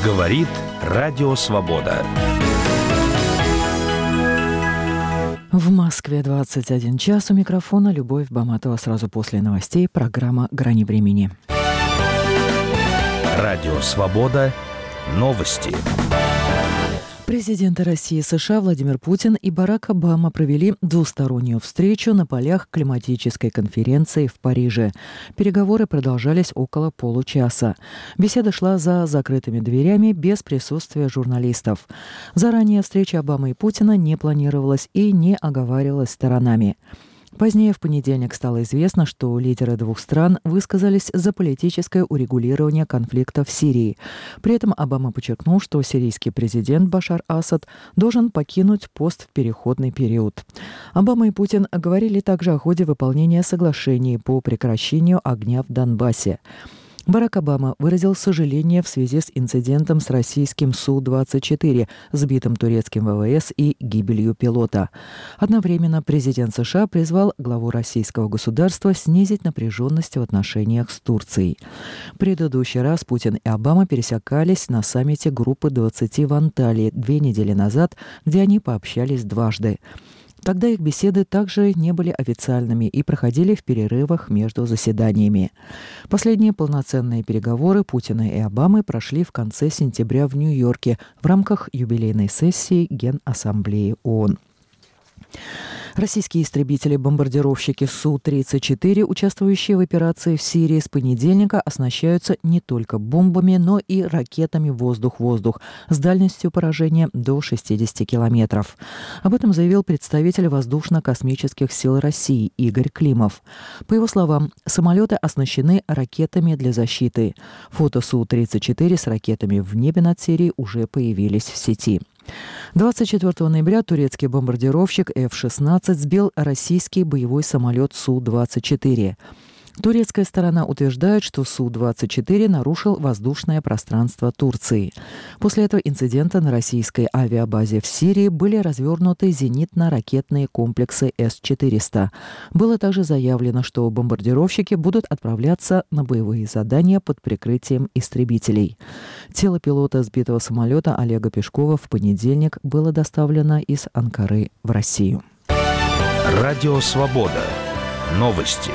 Говорит Радио Свобода. В Москве 21 час. У микрофона Любовь Баматова. Сразу после новостей программа «Грани времени». Радио Свобода. Новости. Президенты России и США Владимир Путин и Барак Обама провели двустороннюю встречу на полях климатической конференции в Париже. Переговоры продолжались около получаса. Беседа шла за закрытыми дверями без присутствия журналистов. Заранее встреча Обамы и Путина не планировалась и не оговаривалась сторонами. Позднее в понедельник стало известно, что лидеры двух стран высказались за политическое урегулирование конфликта в Сирии. При этом Обама подчеркнул, что сирийский президент Башар Асад должен покинуть пост в переходный период. Обама и Путин говорили также о ходе выполнения соглашений по прекращению огня в Донбассе. Барак Обама выразил сожаление в связи с инцидентом с российским Су-24, сбитым турецким ВВС и гибелью пилота. Одновременно президент США призвал главу российского государства снизить напряженность в отношениях с Турцией. В предыдущий раз Путин и Обама пересекались на саммите Группы 20 в Анталии 2 недели назад, где они пообщались дважды. Тогда их беседы также не были официальными и проходили в перерывах между заседаниями. Последние полноценные переговоры Путина и Обамы прошли в конце сентября в Нью-Йорке в рамках юбилейной сессии Генассамблеи ООН. Российские истребители-бомбардировщики Су-34, участвующие в операции в Сирии, с понедельника оснащаются не только бомбами, но и ракетами воздух-воздух с дальностью поражения до 60 километров. Об этом заявил представитель Воздушно-космических сил России Игорь Климов. По его словам, самолеты оснащены ракетами для защиты. Фото Су-34 с ракетами в небе над Сирией уже появились в сети. 24 ноября турецкий бомбардировщик F-16 сбил российский боевой самолет Су-24. Турецкая сторона утверждает, что Су-24 нарушил воздушное пространство Турции. После этого инцидента на российской авиабазе в Сирии были развернуты зенитно-ракетные комплексы С-400. Было также заявлено, что бомбардировщики будут отправляться на боевые задания под прикрытием истребителей. Тело пилота сбитого самолета Олега Пешкова в понедельник было доставлено из Анкары в Россию. Радио Свобода. Новости.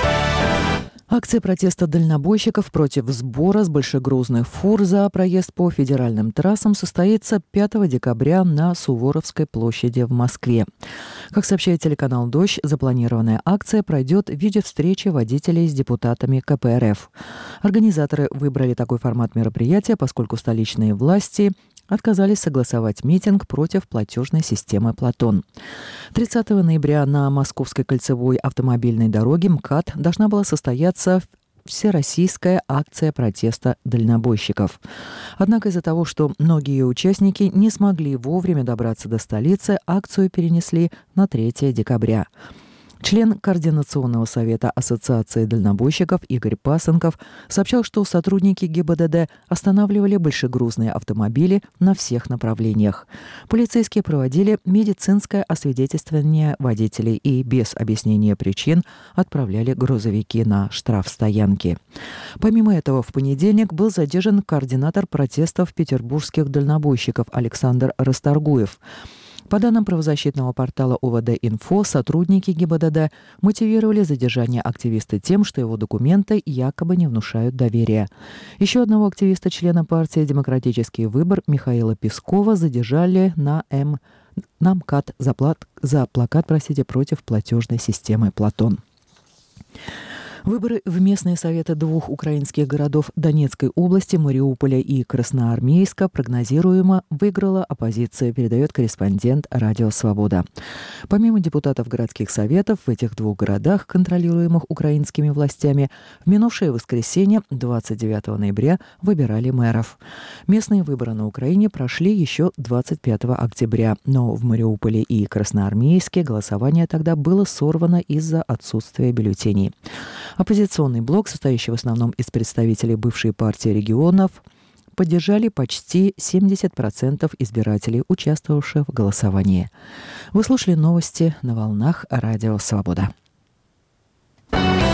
Акция протеста дальнобойщиков против сбора с большегрузных фур за проезд по федеральным трассам состоится 5 декабря на Суворовской площади в Москве. Как сообщает телеканал «Дождь», запланированная акция пройдет в виде встречи водителей с депутатами КПРФ. Организаторы выбрали такой формат мероприятия, поскольку столичные власти отказались согласовать митинг против платежной системы «Платон». 30 ноября на Московской кольцевой автомобильной дороге МКАД должна была состояться всероссийская акция протеста дальнобойщиков. Однако из-за того, что многие ее участники не смогли вовремя добраться до столицы, акцию перенесли на 3 декабря. Член Координационного совета Ассоциации дальнобойщиков Игорь Пасынков сообщал, что сотрудники ГИБДД останавливали большегрузные автомобили на всех направлениях. Полицейские проводили медицинское освидетельствование водителей и без объяснения причин отправляли грузовики на штрафстоянки. Помимо этого, в понедельник был задержан координатор протестов петербургских дальнобойщиков Александр Расторгуев. По данным правозащитного портала ОВД-Инфо, сотрудники ГИБДД мотивировали задержание активиста тем, что его документы якобы не внушают доверия. Еще одного активиста, члена партии «Демократический выбор» Михаила Пескова задержали на МКАД за плакат против платежной системы «Платон». Выборы в местные советы двух украинских городов Донецкой области, Мариуполя и Красноармейска прогнозируемо выиграла оппозиция, передает корреспондент «Радио Свобода». Помимо депутатов городских советов в этих двух городах, контролируемых украинскими властями, в минувшее воскресенье, 29 ноября, выбирали мэров. Местные выборы на Украине прошли еще 25 октября, но в Мариуполе и Красноармейске голосование тогда было сорвано из-за отсутствия бюллетеней. Оппозиционный блок, состоящий в основном из представителей бывшей партии регионов, поддержали почти 70% избирателей, участвовавших в голосовании. Вы слушали новости на волнах Радио Свобода.